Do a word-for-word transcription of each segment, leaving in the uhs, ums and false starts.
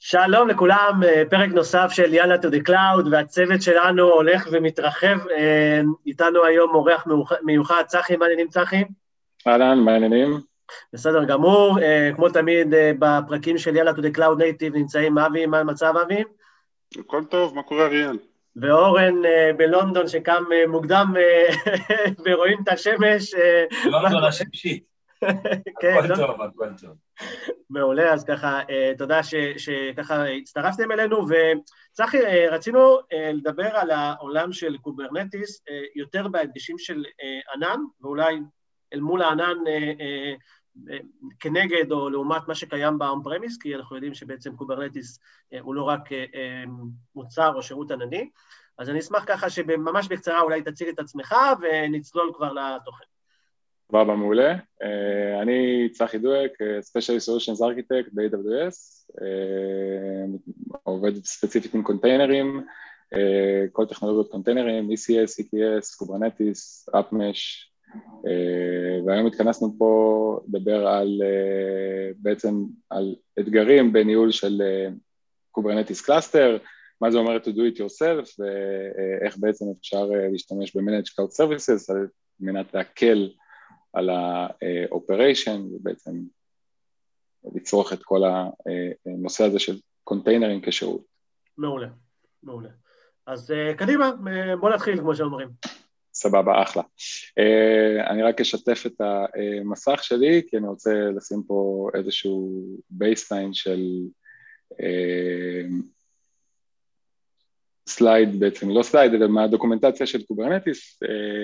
שלום לכולם, פרק נוסף של יאללה to the cloud, והצוות שלנו הולך ומתרחב. איתנו היום אורח מיוחד, צחי, מה העניינים צחי? אהלן, מה העניינים? בסדר גמור, כמו תמיד בפרקים של יאללה to the cloud native נמצאים אבי, מה המצב אבי? הכל טוב, מה קורה אריאל? ואורן בלונדון שקם מוקדם ורואים את השמש. לונדון השמשית. הכל טוב, הכל טוב. מעולה, אז ככה, תודה שככה הצטרפתם אלינו, וצחי, רצינו לדבר על העולם של קוברנטיס, יותר בהדגשים של ענן, ואולי אל מול הענן כנגד או לעומת מה שקיים באון פרמיס, כי אנחנו יודעים שבעצם קוברנטיס הוא לא רק מוצר או שירות ענני, אז אני אשמח ככה שממש בקצרה אולי תציג את עצמך ונצלול כבר לתוכן. בבא מעולה, אני צחי דואק, Specialist Solutions Architect ב-איי דאבליו אס, עובד ספציפית עם קונטיינרים, כל טכנולוגיות קונטיינרים, אי סי אס, אי קי אס, Kubernetes, AppMesh, והיום התכנסנו פה לדבר על, בעצם על אתגרים בניהול של Kubernetes Cluster, מה זה אומר to do it yourself, ואיך בעצם אפשר להשתמש ב-Managed Cloud Services על מנת להקל על ה-operation, ובעצם לצרוך את כל הנושא הזה של קונטיינרים כשירות. מעולה, מעולה. אז קדימה, בוא נתחיל כמו שאומרים. סבבה, אחלה. אני רק אשתף את המסך שלי, כי אני רוצה לשים פה איזשהו בייסליין של סלייד בעצם, לא סלייד, אלא מהדוקומנטציה של קוברנטיס.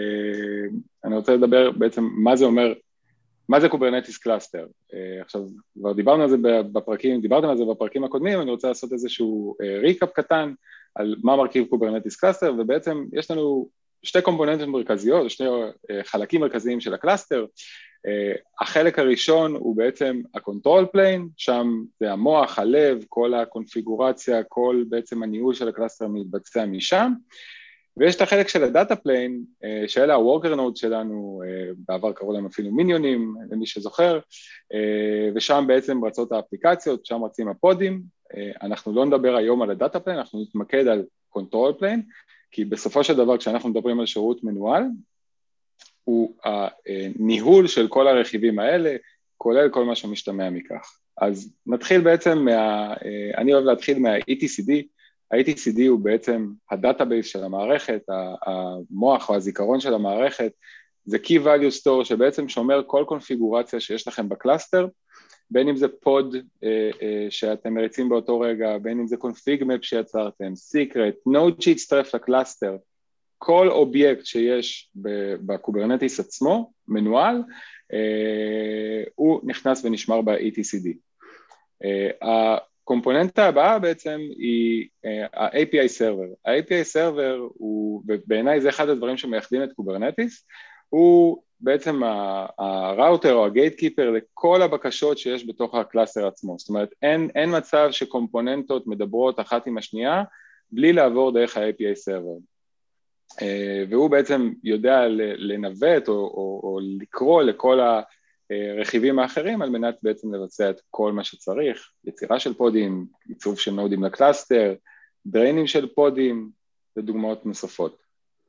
אני רוצה לדבר בעצם מה זה אומר, מה זה קוברנטיס קלאסטר. עכשיו, כבר דיברנו על זה בפרקים, דיברתם על זה בפרקים הקודמים, אני רוצה לעשות איזשהו ריקאפ קטן על מה מרכיב קוברנטיס קלאסטר, ובעצם יש לנו שתי קומפוננטים מרכזיות, שני חלקים מרכזיים של הקלאסטר. החלק הראשון הוא בעצם הקונטרול פליין, שם זה המוח, הלב, כל הקונפיגורציה, כל בעצם הניהול של הקלאסטר מתבצע משם, ויש את החלק של הדאטה פליין, שאלה הוורקר נוד שלנו, בעבר קראו להם אפילו מיניונים, למי שזוכר, ושם בעצם רצות האפליקציות, שם רצים הפודים. אנחנו לא נדבר היום על הדאטה פליין, אנחנו נתמקד על קונטרול פליין, כי בסופו של דבר כשאנחנו מדברים על שירות מנוהל, הוא הניהול של כל הרכיבים האלה, כולל כל מה שמשתמע מכך. אז נתחיל בעצם, מה, אני אוהב להתחיל מה-אי טי סי די, ה-אי טי סי די הוא בעצם הדאטאבייס של המערכת, המוח או הזיכרון של המערכת, זה Key Value Store שבעצם שומר כל קונפיגורציה שיש לכם בקלאסטר, בין אם זה פוד שאתם מריצים באותו רגע, בין אם זה config map שיצרתם, secret, node שהצטרף לקלאסטר, כל אובייקט שיש בקוברנטיס עצמו, מנוהל, הוא נכנס ונשמר ב-אי טי סי די. הקומפוננטה הבאה בעצם היא ה-איי פי איי Server. ה-איי פי איי Server הוא, בעיניי זה אחד הדברים שמייחדים את קוברנטיס, הוא בעצם הראוטר או הגייטקיפר לכל הבקשות שיש בתוך הקלאסטר עצמו. זאת אומרת, אין, אין מצב שקומפוננטות מדברות אחת עם השנייה, בלי לעבור דרך ה-איי פי איי Server. והוא בעצם יודע לנווט או, או, או לקרוא לכל הרכיבים האחרים על מנת בעצם לבצע את כל מה שצריך, יצירה של פודים, עיצוב של נודים לקלאסטר, דריינים של פודים ודוגמאות נוספות.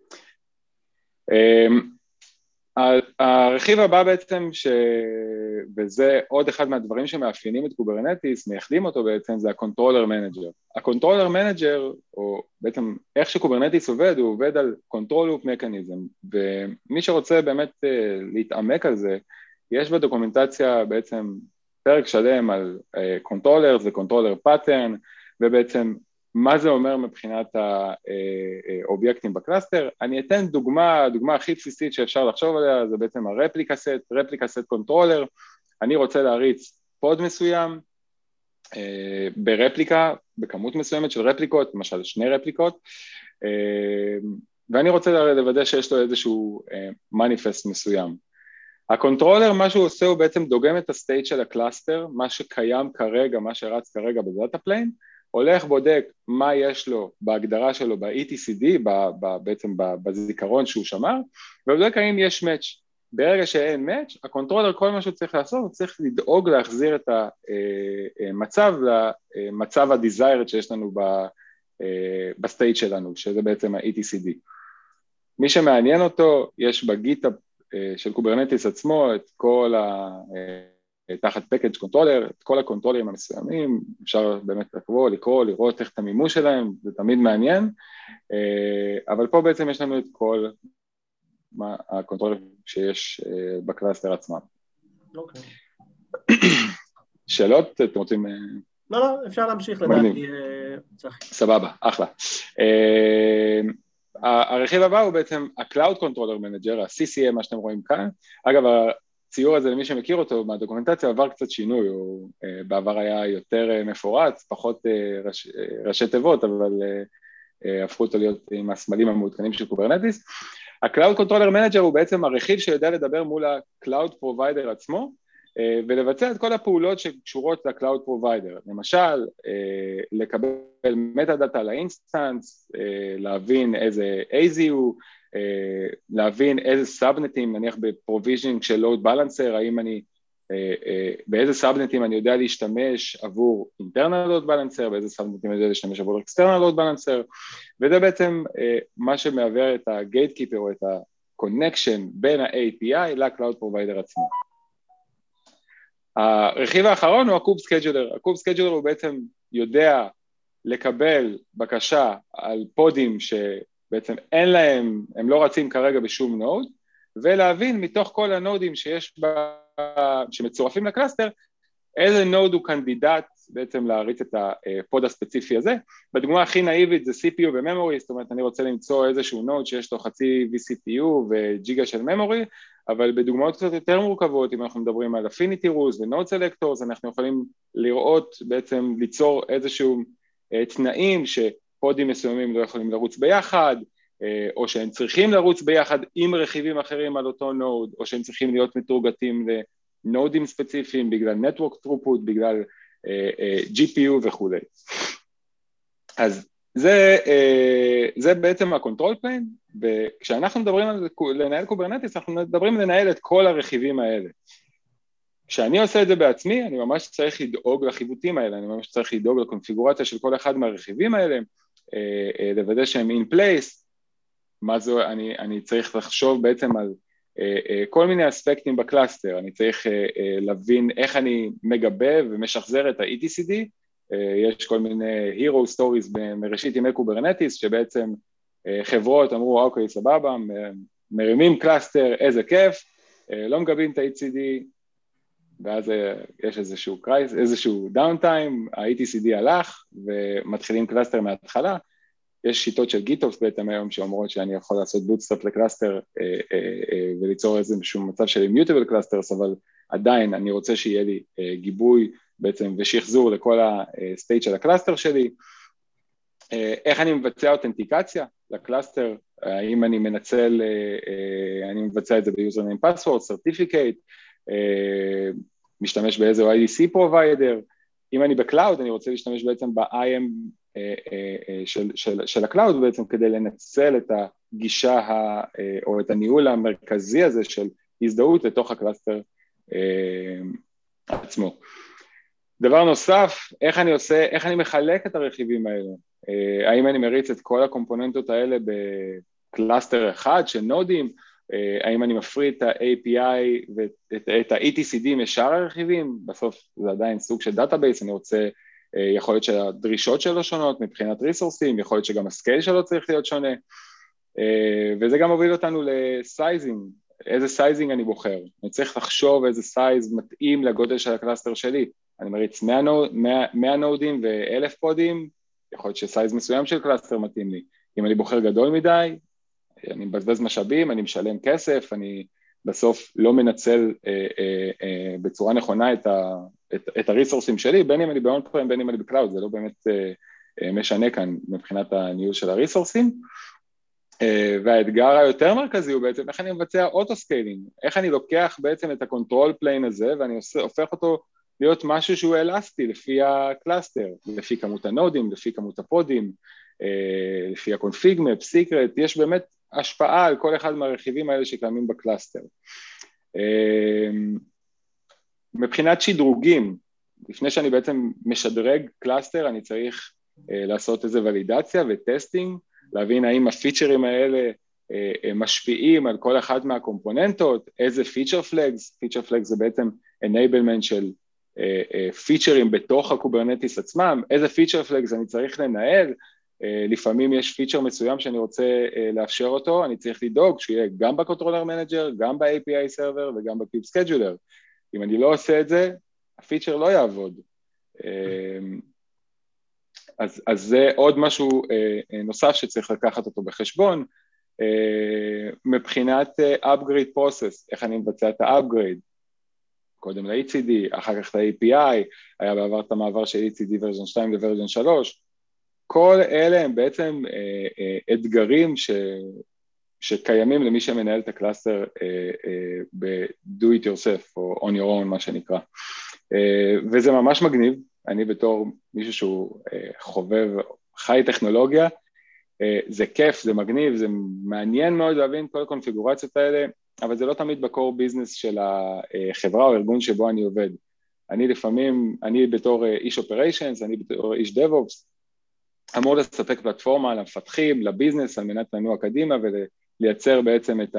הרכיב הבא בעצם, ש... וזה עוד אחד מהדברים שמאפיינים את קוברנטיס, מייחדים אותו בעצם, זה הקונטרולר מנג'ר. הקונטרולר מנג'ר, או בעצם איך שקוברנטיס עובד, הוא עובד על control loop mechanism, ומי שרוצה באמת להתעמק על זה, יש בדוקומנטציה בעצם פרק שלם על קונטרולר, זה קונטרולר פאטרן, ובעצם מה זה אומר מבחינת האובייקטים בקלאסטר. אני אתן דוגמה, הדוגמה הכי בסיסית שאפשר לחשוב עליה, זה בעצם הרפליקה סט, רפליקה סט קונטרולר. אני רוצה להריץ פוד מסוים, ברפליקה, בכמות מסוימת של רפליקות, למשל שני רפליקות, ואני רוצה לוודא שיש לו איזשהו מניפסט מסוים. הקונטרולר, מה שהוא עושה, הוא בעצם דוגם את הסטייט של הקלאסטר, מה שקיים כרגע, מה שרץ כרגע בדאטה פליין, הולך בודק מה יש לו בהגדרה שלו ב-אי טי סי די, ב- ב- בעצם בזיכרון שהוא שמר, ובודק האם יש match. ברגע שאין match, הקונטרולר כל מה שהוא צריך לעשות, הוא צריך לדאוג להחזיר את המצב למצב ה-desired שיש לנו בסטייט שלנו, שזה בעצם ה-E T C D. מי שמעניין אותו, יש בגיט של קוברנטיס עצמו את כל ה... תחת package controller, את כל הקונטרולרים המסוימים, אפשר באמת לקרוא, לקרוא, לראות איך את המימוש שלהם, זה תמיד מעניין, אבל פה בעצם יש לנו את כל הקונטרולרים שיש בקלאסטר עצמם. אוקיי. שאלות? אתם רוצים... לא, לא, אפשר להמשיך לדעתי. סבבה, אחלה. הרכיב הבא הוא בעצם ה-Cloud Controller Manager, ה-C C M, מה שאתם רואים כאן. אגב, הציור הזה, למי שמכיר אותו מהדוקומנטציה, עבר קצת שינוי, הוא בעבר היה יותר מפורץ, פחות ראש, ראשי תיבות, אבל הפכו אותו להיות עם הסמלים המעודכנים של קוברנטיס. ה-Cloud Controller Manager הוא בעצם הרכיב שיודע לדבר מול ה-Cloud Provider עצמו, ולבצע את כל הפעולות שקשורות ל-Cloud Provider, למשל, לקבל מטה דאטה לאינסטנס, להבין איזה A Z הוא, להבין איזה סאבנטים, נניח בפרוביז'ינג של load balancer, האם אני, באיזה סאבנטים אני יודע להשתמש עבור internal load balancer, באיזה סאבנטים אני יודע להשתמש עבור external load balancer, וזה בעצם מה שמעבר את ה-gatekeeper או את ה-connection בין ה-A P I ל-Cloud Provider עצמו. הרכיב האחרון הוא ה-Kube Scheduler, ה-Kube Scheduler הוא בעצם יודע לקבל בקשה על פודים ש... בעצם אין להם, הם לא רצים כרגע בשום נוד, ולהבין מתוך כל הנודים שיש בה, שמצורפים לקלאסטר, איזה נוד הוא קנדידט בעצם להריץ את הפוד הספציפי הזה. בדוגמה הכי נאיבית זה C P U וממורי, זאת אומרת אני רוצה למצוא איזשהו נוד שיש לו חצי V C P U וג'יגה של ממורי, אבל בדוגמאות קצת יותר מורכבות, אם אנחנו מדברים על Affinity Rules ו-Node Selectors, אנחנו יכולים לראות בעצם ליצור איזשהו תנאים ש... פודים מסוימים לא יכולים לרוץ ביחד, או שהם צריכים לרוץ ביחד עם רכיבים אחרים על אותו נוד, או שהם צריכים להיות מתורגתים לנודים ספציפיים, בגלל Network Throughput, בגלל G P U וכו'. אז זה, זה בעצם ה-Control Plane, וכשאנחנו מדברים על לנהל קוברנטיס, אנחנו מדברים לנהל את כל הרכיבים האלה. כשאני עושה את זה בעצמי, אני ממש צריך לדאוג לחיבוטים האלה, אני ממש צריך לדאוג לקונפיגורציה של כל אחד מהרכיבים האלה, לוודא שהם in place, מה זו, אני, אני צריך לחשוב בעצם על כל מיני אספקטים בקלאסטר, אני צריך להבין איך אני מגבה ומשחזר את ה-E T C D, יש כל מיני hero stories מראשית ימי קוברנטיס, שבעצם חברות אמרו, אוקיי, סבבה, מרימים קלאסטר, איזה כיף, לא מגבים את ה-E T C D, ואז יש איזשהו קרייס, איזשהו דאונטיים, ה-E T C D הלך, ומתחילים קלאסטר מההתחלה. יש שיטות של גיטופס בעצם היום שאומרות שאני יכול לעשות בוטסטראפ לקלאסטר, וליצור איזשהו מצב של immutable clusters, אבל עדיין אני רוצה שיהיה לי גיבוי בעצם ושחזור לכל הסטייט של הקלאסטר שלי. איך אני מבצע אותנטיקציה לקלאסטר, האם אני מנצל, אני מבצע את זה ב-username password, certificate, משתמש באיזה I D C provider, אם אני בקלאוד, אני רוצה להשתמש בעצם ב-I M של, של, של הקלאוד, בעצם כדי לנצל את הגישה ה, או את הניהול המרכזי הזה של הזדהות לתוך הקלאסטר עצמו. דבר נוסף, איך אני עושה, איך אני מחלק את הרכיבים האלה, האם אני מריץ את כל הקומפוננטות האלה בקלאסטר אחד של נודים, האם אני מפריד את ה-A P I ואת ה-E T C D משאר הרכיבים, בסוף זה עדיין סוג של דאטאבייס, אני רוצה, יכול להיות שהדרישות שלו שונות מבחינת ריסורסים, יכול להיות שגם הסקייל שלו צריך להיות שונה, וזה גם מוביל אותנו לסייזינג, איזה סייזינג אני בוחר, אני צריך לחשוב איזה סייז מתאים לגודל של הקלאסטר שלי, אני מריץ מאה נודים ו-אלף פודים, יכול להיות שסייז מסוים של קלאסטר מתאים לי, אם אני בוחר גדול מדי, אני מבזבז משאבים, אני משלם כסף, אני בסוף לא מנצל אה, אה, אה, בצורה נכונה את, ה, את, את הריסורסים שלי, בין אם אני באון-פרם, בין אם אני בקלאוד, זה לא באמת אה, אה, משנה כאן מבחינת הניהול של הריסורסים, אה, והאתגר היותר מרכזי הוא בעצם איך אני מבצע אוטו-סקיילינג, איך אני לוקח בעצם את הקונטרול פליין הזה, ואני עושה, הופך אותו להיות משהו שהוא אלסטי לפי הקלאסטר, לפי כמות הנודים, לפי כמות הפודים, אה, לפי הקונפיג מפ, סיקרט, יש באמת השפעה על כל אחד מהרכיבים האלה שקיימים בקלאסטר. מבחינת שדרוגים, לפני שאני בעצם משדרג קלאסטר, אני צריך לעשות איזה ולידציה וטסטינג, להבין האם הפיצ'רים האלה משפיעים על כל אחת מהקומפוננטות, איזה פיצ'ר פלגס, פיצ'ר פלגס זה בעצם enablement של פיצ'רים בתוך הקוברנטיס עצמם, איזה פיצ'ר פלגס אני צריך לנהל, לפעמים יש פיצ'ר מסוים שאני רוצה לאפשר אותו, אני צריך לדאוג שיהיה גם בקונטרולר מנג'ר, גם ב-איי פי איי סרבר וגם בקיוב סקייג'ולר. אם אני לא עושה את זה, הפיצ'ר לא יעבוד. אז, אז זה עוד משהו נוסף שצריך לקחת אותו בחשבון. מבחינת upgrade process, איך אני מבצע את ה-upgrade, קודם ל-אי סי די, אחר כך ל-איי פי איי, היה בעבר את המעבר של אי סי די ורז'ן שתיים לוורז'ן שלוש, כל אלה הם בעצם אה, אה, אתגרים ש, שקיימים למי שמנהל את הקלאסטר אה, אה, ב-do it yourself, או on your own, מה שנקרא. אה, וזה ממש מגניב, אני בתור מישהו שהוא אה, חובב, חי טכנולוגיה, אה, זה כיף, זה מגניב, זה מעניין מאוד להבין כל הקונפיגורציות האלה, אבל זה לא תמיד בקור ביזנס של החברה או ארגון שבו אני עובד. אני לפעמים, אני בתור איש אופריישנס, אני בתור איש דב-אופס, אמור לספק פלטפורמה למפתחים, לביזנס, על מנת לנוע קדימה ולייצר בעצם את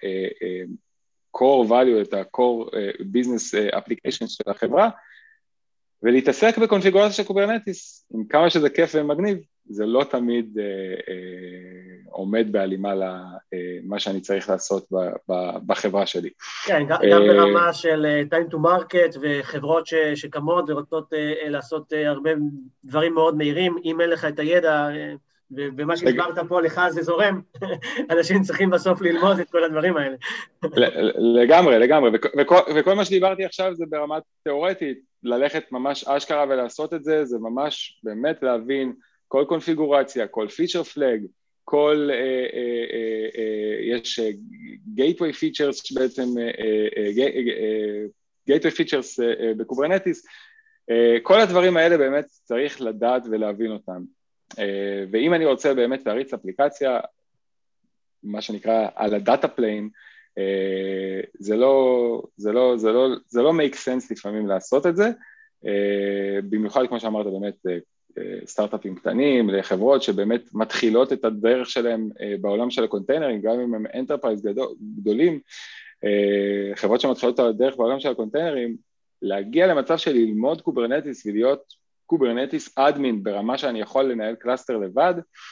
ה-core value, את ה-core business application של החברה, ולהתעסק בקונפיגורציה של קוברנטיס, עם כמה שזה כיף ומגניב, זה לא תמיד אה, אה, עומד בהלימה למה שאני צריך לעשות ב, ב, בחברה שלי. כן, גם, גם ברמה של time to market וחברות ש, שקמות ורוצות אה, לעשות אה, הרבה דברים מאוד מהירים, אם אין לך את הידע, אה, ומה שהסברת פה לך זה זורם, אנשים צריכים בסוף ללמוד את כל הדברים האלה. לגמרי, לגמרי, וכל, וכל מה שדיברתי עכשיו זה ברמת תיאורטית, ללכת ממש אשכרה ולעשות את זה, זה ממש באמת להבין כל קונפיגורציה, כל פיצ'ר פלג, כל, אה, אה, אה, אה, יש gateway features שבעצם, אה, אה, אה, gateway features אה, בקוברנטיס, אה, כל הדברים האלה באמת צריך לדעת ולהבין אותם. אה, ואם אני רוצה באמת להריץ אפליקציה, מה שנקרא על הדאטה פליין, אה, זה לא, זה לא, זה לא, זה לא make sense לפעמים לעשות את זה, אה, במיוחד כמו שאמרת באמת, אה, סטארט-אפים קטנים, לחברות שבאמת מתחילות את הדרך שלהם בעולם של הקונטיינרים, גם אם הם אנטרפרייז גדולים, חברות שמתחילות את הדרך בעולם של הקונטיינרים, להגיע למצב של ללמוד קוברנטיס ולהיות קוברנטיס אדמין ברמה שאני יכול לנהל קלאסטר לבד,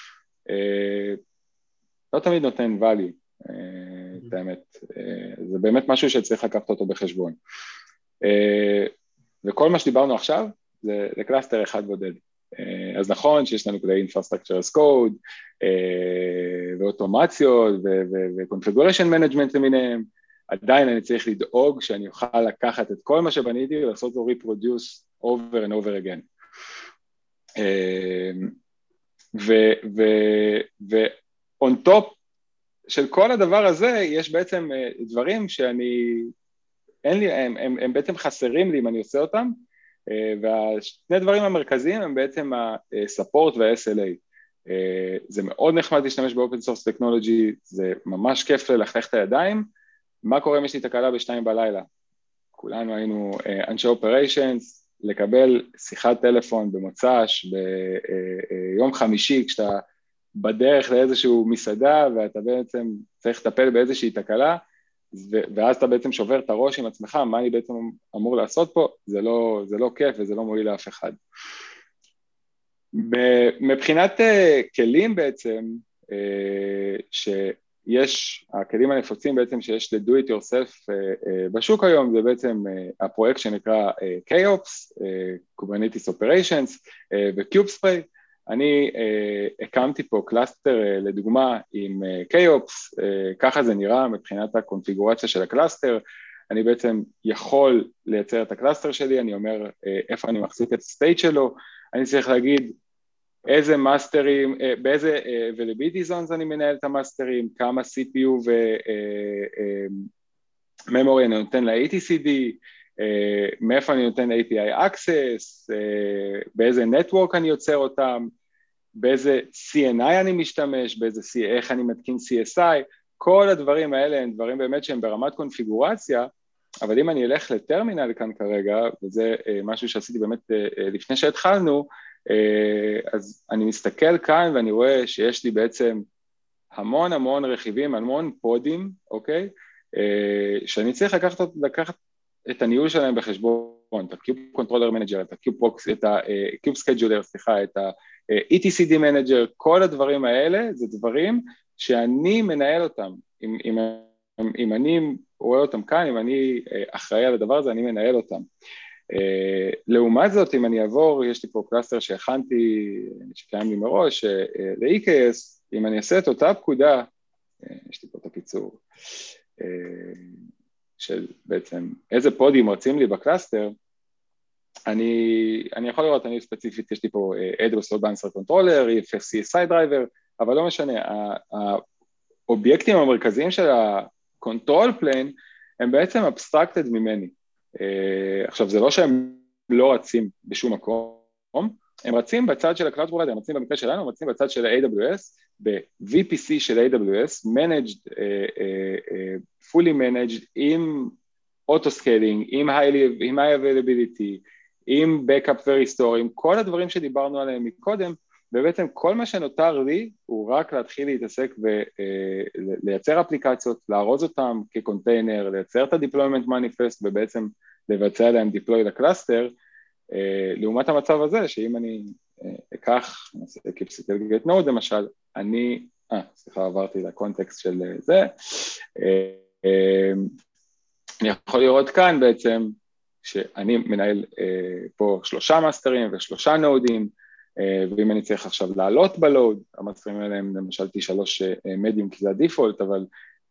לא תמיד נותן value, את האמת. זה באמת משהו שצריך לקחת אותו בחשבון. וכל מה שדיברנו עכשיו, זה לקלאסטר אחד בודד. אז נכון שיש לנו כדי infrastructure as code, ואוטומציות, ו-configuration management למיניהם, עדיין אני צריך לדאוג שאני אוכל לקחת את כל מה שבניתי ולעשות לו reproduce over and over again. ו-on top של כל הדבר הזה, יש בעצם דברים שאני, אין לי, הם, הם, הם בעצם חסרים לי אם אני עושה אותם, והשני דברים המרכזיים הם בעצם ה-support וה-אס אל איי. זה מאוד נחמד להשתמש ב-open source technology, זה ממש כיף ללכלך את הידיים. מה קורה אם יש לי תקלה בשתיים בלילה? כולנו היינו אנשי operations, לקבל שיחת טלפון במוצ"ש, ביום חמישי, כשאתה בדרך לאיזשהו מסעדה, ואתה בעצם צריך לטפל באיזושהי תקלה, ואז אתה בעצם שובר את הראש עם עצמך, מה אני בעצם אמור לעשות פה, זה לא, זה לא כיף וזה לא מועיל לאף אחד. מבחינת כלים בעצם, שיש, הכלים הנפוצים בעצם שיש ל-do it yourself בשוק היום, זה בעצם הפרויקט שנקרא K-Ops, Kubernetes Operations ו-Kubespray, אני uh, הקמתי פה קלאסטר uh, לדוגמה עם uh, K-Ops, uh, ככה זה נראה מבחינת הקונפיגורציה של הקלאסטר, אני בעצם יכול לייצר את הקלאסטר שלי, אני אומר uh, איפה אני מחזיק את הסטייט שלו, אני צריך להגיד איזה מאסטרים, uh, באיזה uh, availability zones אני מנהל את המאסטרים, כמה סי פי יו וממורי uh, uh, אני נותן ל-איי טי סי די, Uh, מאיפה אני נותן איי פי איי access, uh, באיזה נטוורק אני יוצר אותם, באיזה סי אן איי אני משתמש, באיזה, איך אני מתקין סי אס איי, כל הדברים האלה הם דברים באמת שהם ברמת קונפיגורציה, אבל אם אני אלך לטרמינל כאן כרגע, וזה משהו שעשיתי באמת לפני שהתחלנו, אז אני מסתכל כאן ואני רואה שיש לי בעצם המון המון רכיבים, המון פודים, אוקיי? שאני צריך לקחת, לקחת את הניהול שלהם בחשבון, את ה-Cube Controller Manager, את ה-Cube Proxy, את ה-Cube Scheduler, סליחה, את ה-E T C D Manager, כל הדברים האלה זה דברים שאני מנהל אותם. אם, אם, אם אני רואה אותם כאן, אם אני אחראי על הדבר הזה, אני מנהל אותם. לעומת זאת, אם אני אעבור, יש לי פה קלאסטר שהכנתי, שקיים לי מראש, ל-E K S, אם אני אעשה את אותה פקודה, יש לי פה את הקיצור, של בעצם איזה פודים רצים לי בקלאסטר, אני, אני יכול לראות, אני ספציפית, יש לי פה Address Load Balancer Controller, E F S C Side Driver, אבל לא משנה, האובייקטים המרכזיים של ה-Control Plane, הם בעצם abstracted ממני. עכשיו, זה לא שהם לא רצים בשום מקום, הם רצים בצד של ה-Cloud Provider, הם רצים במקרה שלנו, הם רצים בצד של ה-A W S, ב-V P C של A W S, managed, uh, uh, uh, fully managed, עם auto-scaling, עם high, עם high availability, עם backup ו-restore, עם כל הדברים שדיברנו עליהם מקודם, ובעצם כל מה שנותר לי, הוא רק להתחיל להתעסק ולייצר אפליקציות, לארוז אותם כקונטיינר, לייצר את ה-deployment manifest, ובעצם לבצע להם deploy לקלאסטר, לעומת המצב הזה, שאם אני אקח, נעשה קיפסיטל גט נוד למשל, אני, אה, סליחה, עברתי לקונטקסט של זה, אני יכול לראות כאן בעצם, שאני מנהל פה שלושה מאסטרים ושלושה נודים, ואם אני צריך עכשיו לעלות בלוד, המאסטרים האלה הם למשל T שלוש מדיום, כי זה הדיפולט, אבל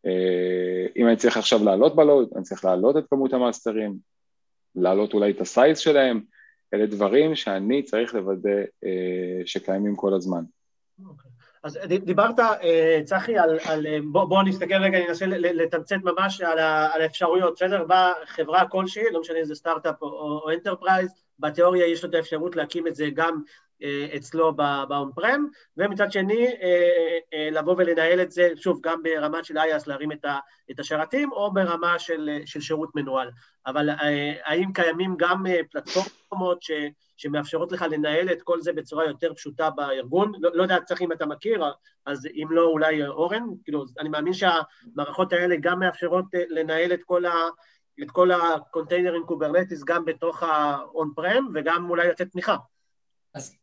אם אני צריך עכשיו לעלות בלוד, אני צריך לעלות את כמות המאסטרים, לעלות אולי את הסייז שלהם, אלה דברים שאני צריך לוודא שקיימים כל הזמן. Okay. אז דיברת, צחי, על, על בוא, בוא נסתכל רגע, אני אנסה לתמצת ממש על, ה, על האפשרויות, בסדר? באה חברה כלשהי, לא משנה אם זה סטארט-אפ או, או אנטרפרייז, בתיאוריה יש לו את האפשרות להקים את זה גם אצלו באון-פרם, ומצד שני לבוא ולנהל את זה, שוב, גם ברמה של איי אס להרים את השרתים, או ברמה של, של שירות מנוהל. אבל האם קיימים גם פלטפורמות ש, שמאפשרות לך לנהל את כל זה בצורה יותר פשוטה בארגון? לא, לא יודע, צריך אם אתה מכיר, אז אם לא, אולי אורן, כאילו, אני מאמין שהמערכות האלה גם מאפשרות לנהל את כל ה... את כל הקונטיינרים קוברנטיס גם בתוך ה-on-prem, וגם אולי לתת תמיכה. אז,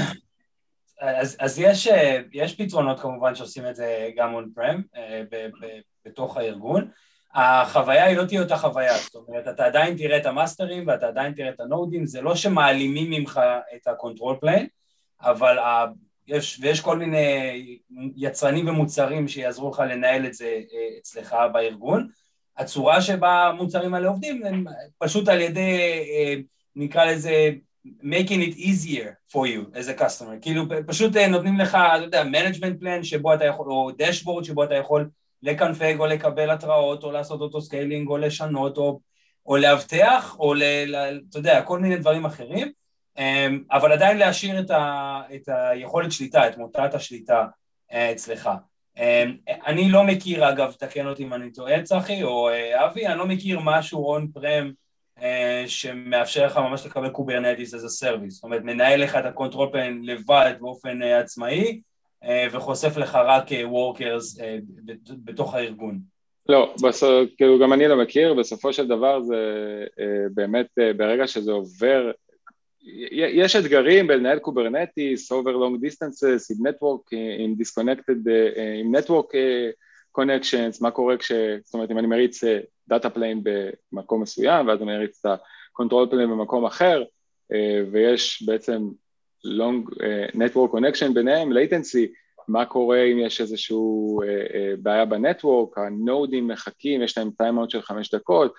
אז, אז יש, יש פתרונות כמובן שעושים את זה גם on-prem, ב, ב, בתוך הארגון. החוויה היא לא תהיה אותה חוויה, זאת אומרת, אתה עדיין תראה את המאסטרים, ואתה עדיין תראה את הנודים, זה לא שמעלימים ממך את ה-control plane, אבל ה, יש, ויש כל מיני יצרנים ומוצרים שיעזרו לך לנהל את זה אצלך בארגון, הצורה שבה המוצרים האלה עובדים, הם פשוט על ידי, נקרא לזה, making it easier for you as a customer, כאילו פשוט נותנים לך, אתה יודע, management plan שבו אתה יכול, או dashboard שבו אתה יכול לקנפג או לקבל התראות, או לעשות אותו סקיילינג, או לשנות, או, או להבטח, או ל, ל, אתה יודע, כל מיני דברים אחרים, אבל עדיין להשאיר את, ה, את היכולת שליטה, את מוטת השליטה אצלך. אני לא מכיר, אגב, תקן אותי אם אני טועה, צחי, או אבי, אני לא מכיר משהו on-prem שמאפשר לך ממש לקבל קוברנטיס as a service, זאת אומרת, מנהל לך את ה-control plane לבד באופן עצמאי, וחושף לך רק workers בתוך הארגון. לא, בסוף, כאילו גם אני לא מכיר, בסופו של דבר זה באמת, ברגע שזה עובר, יש אתגרים בלנהל קוברנטיס, over long distances, עם network, עם disconnected, עם network connections, מה קורה כש, זאת אומרת, אם אני מריץ data plane במקום מסוים, ואז אני מריץ את ה-control plane במקום אחר, ויש בעצם long network connection ביניהם, latency, מה קורה אם יש איזשהו בעיה בנטוורק, הנודים מחכים, יש להם טיימאוט של חמש דקות,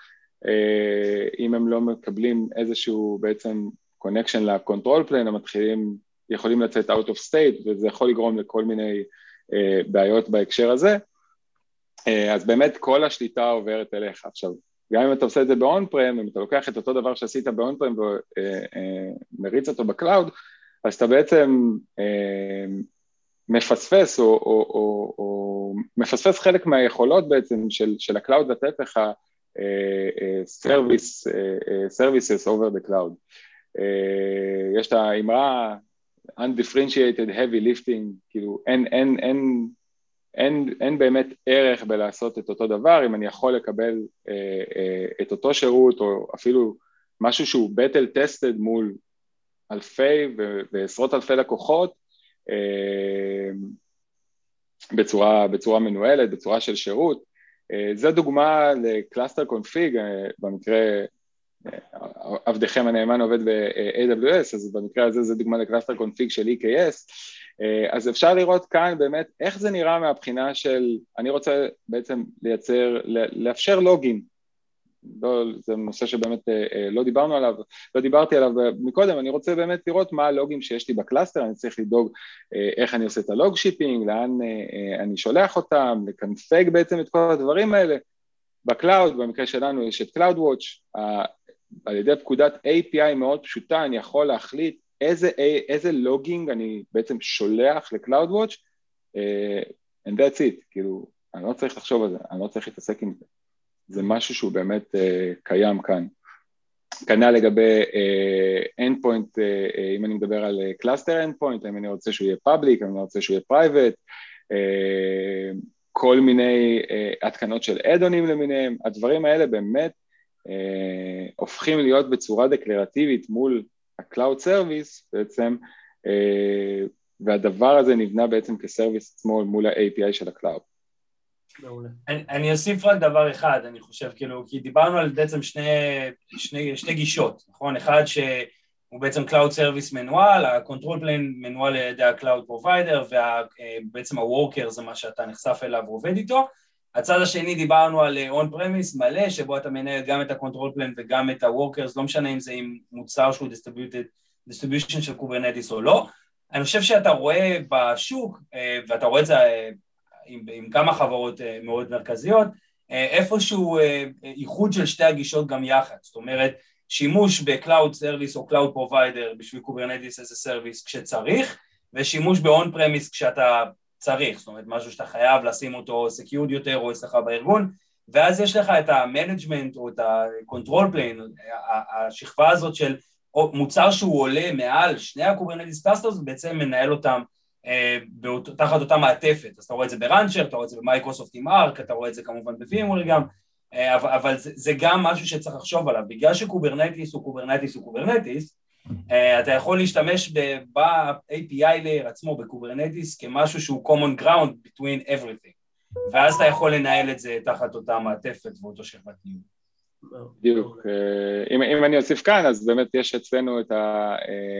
אם הם לא מקבלים איזשהו בעצם connection ל-control plane, הם מתחילים, יכולים לצאת out of state, וזה יכול לגרום לכל מיני uh, בעיות בהקשר הזה, uh, אז באמת כל השליטה עוברת אליך. עכשיו, גם אם אתה עושה את זה ב-on-prem, אם אתה לוקח את אותו דבר שעשית ב-on-prem ומריץ uh, uh, אותו בקלאוד, אז אתה בעצם uh, מפספס או, או, או, או מפספס חלק מהיכולות בעצם של, של הקלאוד לתת לך uh, uh, service, uh, uh, services over the cloud. Uh, יש את האמרה undifferentiated heavy lifting, כאילו אין, אין, אין, אין, אין באמת ערך בלעשות את אותו דבר, אם אני יכול לקבל uh, uh, את אותו שירות או אפילו משהו שהוא battle tested מול אלפי ו- ועשרות אלפי לקוחות, בצורה, בצורה מנוהלת, בצורה של שירות. זו דוגמה לקלאסטר קונפיג, במקרה עבדכם הנאמן עובד ב-איי דאבליו אס, אז במקרה הזה זו דוגמה לקלאסטר קונפיג של אי קיי אס, אז אפשר לראות כאן באמת איך זה נראה מהבחינה של, אני רוצה בעצם לייצר, לאפשר לוגין, לא, זה נושא שבאמת לא דיברנו עליו, לא דיברתי עליו מקודם, אני רוצה באמת לראות מה הלוגים שיש לי בקלאסטר, אני צריך לדאוג איך אני עושה את הלוג שיפינג, לאן אני שולח אותם, לקנפג בעצם את כל הדברים האלה. בקלאוד, במקרה שלנו יש את CloudWatch, על ידי פקודת איי פי איי מאוד פשוטה, אני יכול להחליט איזה, איזה לוגינג אני בעצם שולח ל-CloudWatch, and that's it, כאילו, אני לא צריך לחשוב על זה, אני לא צריך להתעסק עם זה. זה משהו שהוא באמת uh, קיים כאן. כנ"ל לגבי uh, endpoint, uh, אם אני מדבר על uh, cluster endpoint, אם אני רוצה שהוא יהיה public, אם אני רוצה שהוא יהיה private, uh, כל מיני uh, התקנות של add-ons למיניהם, הדברים האלה באמת uh, הופכים להיות בצורה דקלרטיבית מול ה-cloud service בעצם, uh, והדבר הזה נבנה בעצם כסרוויס עצמו מול ה-איי פי איי של ה-cloud. אני, אני אוסיף רק דבר אחד, אני חושב, כאילו, כי דיברנו על בעצם שני, שני, שתי גישות, נכון? אחד שהוא בעצם Cloud Service מנואל, ה-Control Plane מנואל על ידי ה-Cloud Provider, ובעצם ה-Worker זה מה שאתה נחשף אליו ועובד איתו. הצד השני דיברנו על On-Premise מלא, שבו אתה מנהל גם את ה-Control Plane וגם את ה-Workers, לא משנה אם זה עם מוצר שהוא Distributed, Distribution של Kubernetes או לא. אני חושב שאתה רואה בשוק, ואתה רואה את זה עם, עם כמה חברות מאוד מרכזיות, איפשהו איחוד של שתי הגישות גם יחד, זאת אומרת, שימוש ב-Cloud Service או Cloud Provider בשביל Kubernetes as a Service כשצריך, ושימוש ב-On-Premise כשאתה צריך, זאת אומרת, משהו שאתה חייב לשים אותו Secured יותר או אצלך בארגון, ואז יש לך את ה-Management או את ה-Control Plane, השכבה הזאת של מוצר שהוא עולה מעל שני ה-Kubernetes Clusters, בעצם מנהל אותם תחת אותה מעטפת, אז אתה רואה את זה ברנצ'ר, אתה רואה את זה במייקרוסופט עם ארק, אתה רואה את זה כמובן ב-VMware גם, אבל זה, זה גם משהו שצריך לחשוב עליו, בגלל שקוברנטיס הוא קוברנטיס הוא קוברנטיס, אתה יכול להשתמש ב-איי פי איי layer עצמו בקוברנטיס כמשהו שהוא common ground between everything, ואז אתה יכול לנהל את זה תחת אותה מעטפת ואותו שכבת ניהול. בדיוק, אם, אם אני אוסיף כאן, אז באמת יש אצלנו את ה...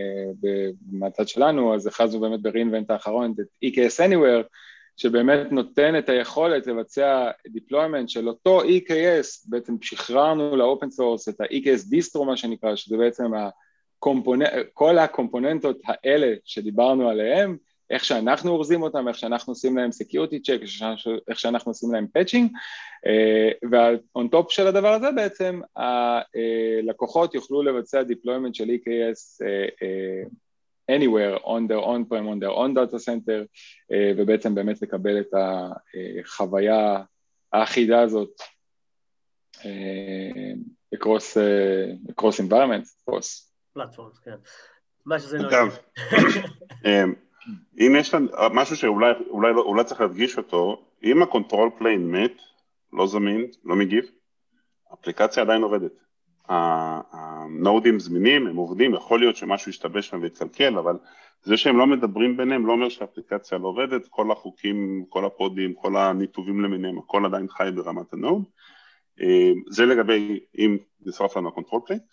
מהצד שלנו, אז הכרזנו באמת ב-Reinvent האחרון, את אי קיי אס Anywhere, שבאמת נותן את היכולת לבצע deployment של אותו אי קיי אס, בעצם שחררנו ל-open source את ה-אי קיי אס distro, מה שנקרא, שזה בעצם הקומפוננט, כל הקומפוננטות האלה שדיברנו עליהם, איך שאנחנו אורזים אותם, איך שאנחנו עושים להם security check, איך שאנחנו עושים להם patching, ועל top של הדבר הזה בעצם, הלקוחות יוכלו לבצע deployment של אי קיי אס anywhere on their on-prem, on their own data center, ובעצם באמת לקבל את החוויה האחידה הזאת across, across environments, across. פלטפורמס, כן. מה שזה לא... אגב, אם יש לנו משהו שאולי אולי, אולי צריך להדגיש אותו, אם הקונטרול פליין מת, לא זמין, לא מגיב, האפליקציה עדיין עובדת. הנודים זמינים, הם עובדים, יכול להיות שמשהו ישתבש שם ויתקלקל, אבל זה שהם לא מדברים ביניהם לא אומר שהאפליקציה לא עובדת, כל החוקים, כל הפודים, כל הניתובים למיניהם, הכל עדיין חי ברמת הנוד. זה לגבי אם נשרף לנו הקונטרול פליין.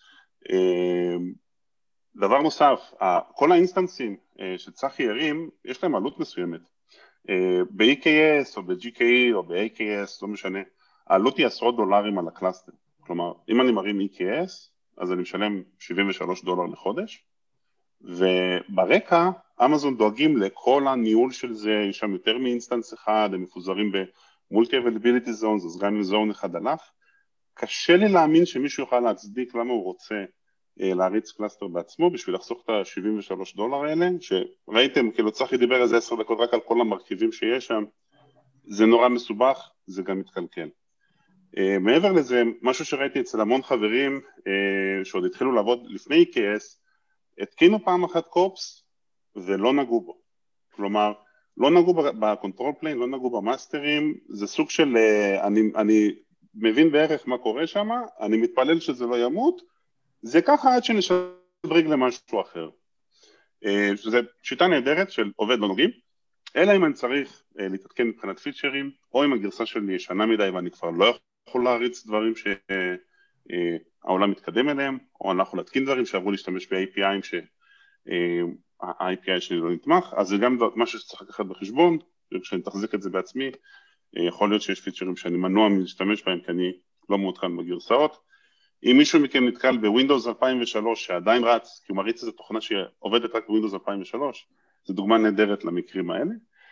דבר נוסף, כל האינסטנסים שצריך ירים, יש להם עלות מסוימת. ב-אי קיי אס או ב-ג'י קיי איי או ב-איי קיי אס, לא משנה, העלות היא עשרות דולרים על הקלאסטר. כלומר, אם אני מרים אי קיי אס, אז אני משלם שבעים ושלושה דולר לחודש, וברקע, אמזון דואגים לכל הניהול של זה, יש שם יותר מאינסטנס אחד, הם מפוזרים ב-multi-availability zones, אז גם עם זון אחד הלך. קשה לי להאמין שמישהו יוכל להצדיק למה הוא רוצה להריץ קלאסטר בעצמו, בשביל לחסוך את ה-שבעים ושלושה דולר האלה, שראיתם, כאילו צחי דיבר איזה עשר דקות רק על כל המרכיבים שיש שם, זה נורא מסובך, זה גם מתקלקל. Uh, מעבר לזה, משהו שראיתי אצל המון חברים, uh, שעוד התחילו לעבוד לפני E K S, התקינו פעם אחת קופס, ולא נגעו בו. כלומר, לא נגעו בקונטרול פליין, לא נגעו במאסטרים, זה סוג של, uh, אני, אני מבין בערך מה קורה שם, אני מתפלל שזה לא ימות, זה ככה עד שנשדרג למשהו אחר. Uh, שזה שיטה נהדרת של עובד לא נוגעים, אלא אם אני צריך uh, להתעדכן מבחינת פיצ'רים, או אם הגרסה שלי ישנה מדי ואני כבר לא יכול להריץ דברים שהעולם מתקדם אליהם, או אני יכול להתקין דברים שעברו להשתמש ב-איי פי איי שה-איי פי איי שלי לא נתמך, אז זה גם משהו שצריך לקחת בחשבון, כשאני תחזיק את זה בעצמי, יכול להיות שיש פיצ'רים שאני מנוע מלהשתמש בהם, כי אני לא מעודכן בגרסאות. אם מישהו מכם נתקל בווינדוס אלפיים ושלוש שעדיין רץ, כי הוא מריץ איזו תוכנה שעובדת רק בווינדוס אלפיים ושלוש, זו דוגמה נהדרת למקרים האלה.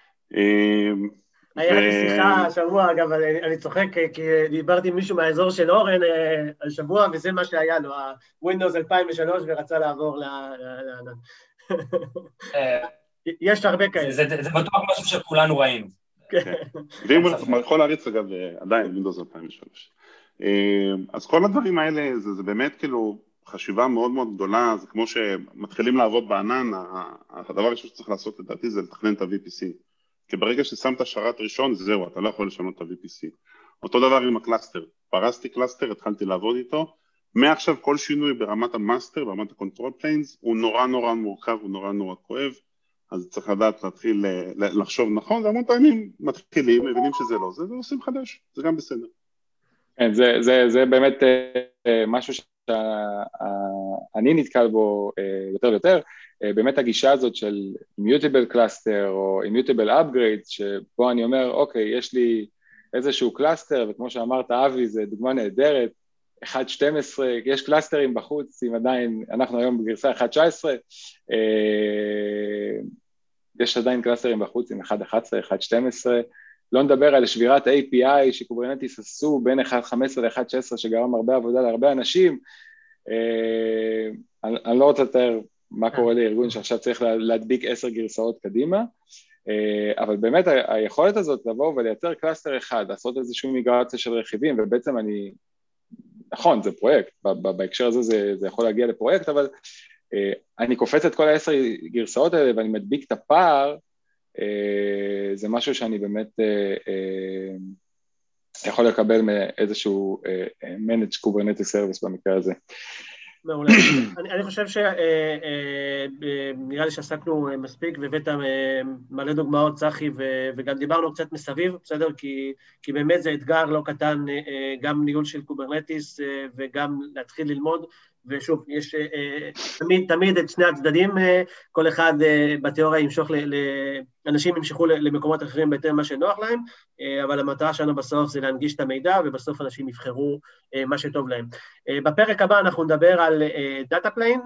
היה לי שיחה השבוע, אגב, אני צוחק, כי דיברתי עם מישהו מהאזור של אורן השבוע, וזה מה שהיה לו, ה-Windows אלפיים ושלוש, ורצה לעבור לענן. יש הרבה כאלה. זה בטוח משהו שכולנו ראינו. ואם הוא יכול להריץ, אגב, עדיין Windows אלפיים ושלוש. אז כל הדברים האלה, זה באמת כאילו חשיבה מאוד מאוד גדולה, זה כמו שמתחילים לעבוד בענן, הדבר הראשון שצריך לעשות לדעתי זה לתכנן את ה-וי פי סי. כי ברגע ששמת שרת ראשון, זהו, אתה לא יכול לשנות את ה-וי פי סי. אותו דבר עם הקלאסטר. פרסתי קלאסטר, התחלתי לעבוד איתו. מעכשיו כל שינוי ברמת המאסטר, ברמת הקונטרול פליינס, הוא נורא נורא מורכב, הוא נורא נורא כואב. אז צריך לדעת להתחיל לחשוב נכון, והמון פעמים מתחילים, מבינים שזה לא, זה עושים חדש, זה גם בסדר. כן, זה, זה, זה באמת משהו שאני נתקל בו יותר ויותר, באמת הגישה הזאת של immutable cluster או immutable upgrade, שבו אני אומר, אוקיי, יש לי איזשהו קלאסטר, וכמו שאמרת, אבי, זה דוגמה נהדרת, אחת שתים עשרה, יש קלאסטרים בחוץ, אם עדיין, אנחנו היום בגרסה אחת תשע עשרה, יש עדיין קלאסטרים בחוץ עם אחת אחת עשרה, אחת שתים עשרה, לא נדבר על שבירת איי פי איי שקוברנטיס עשו בין אחת חמש עשרה ל-אחת שש עשרה שגרם הרבה עבודה להרבה אנשים, אני, אני לא רוצה לתאר מה קורה לארגון שעכשיו צריך להדביק עשר גרסאות קדימה, אבל באמת היכולת הזאת לבוא ולייצר קלאסטר אחד, לעשות איזושהי מיגרציה של רכיבים, ובעצם אני, נכון, זה פרויקט, בהקשר הזה זה, זה יכול להגיע לפרויקט, אבל אני קופץ את כל העשר גרסאות האלה ואני מדביק את הפער, זה משהו שאני באמת יכול לקבל מאיזשהו Managed Kubernetes Service במקרה הזה. מעולה. אני, אני חושב שנראה לי שעסקנו מספיק, והבאת מלא דוגמאות, צחי, וגם דיברנו קצת מסביב, בסדר? כי, כי באמת זה אתגר לא קטן, גם ניהול של קוברנטיס, וגם להתחיל ללמוד, ושוב, יש תמיד, תמיד את שני הצדדים, כל אחד בתיאוריה ימשוך, אנשים ימשכו למקומות אחרים בהתאם מה שנוח להם, אבל המטרה שלנו בסוף זה להנגיש את המידע, ובסוף אנשים יבחרו מה שטוב להם. בפרק הבא אנחנו נדבר על דאטה פליין,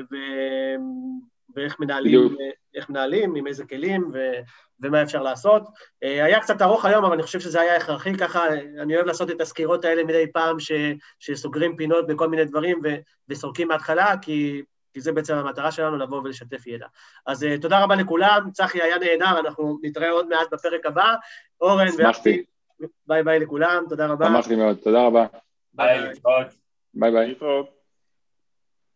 ואיך מנהלים, איך מנהלים, עם איזה כלים, ומה אפשר לעשות. היה קצת ארוך היום, אבל אני חושב שזה היה הכרחי, ככה אני אוהב לעשות את הסקירות האלה מדי פעם, שסוגרים פינות בכל מיני דברים, וסורקים מההתחלה, כי כי זה בעצם המטרה שלנו לבוא ולשתף ידע. אז תודה רבה לכולם, צחי היה נהדר, אנחנו נתראה עוד מעט בפרק הבא, אורן ואפי, ביי ביי לכולם, תודה רבה. שמחתי מאוד, תודה רבה. ביי, להתראות. ביי ביי. להתראות.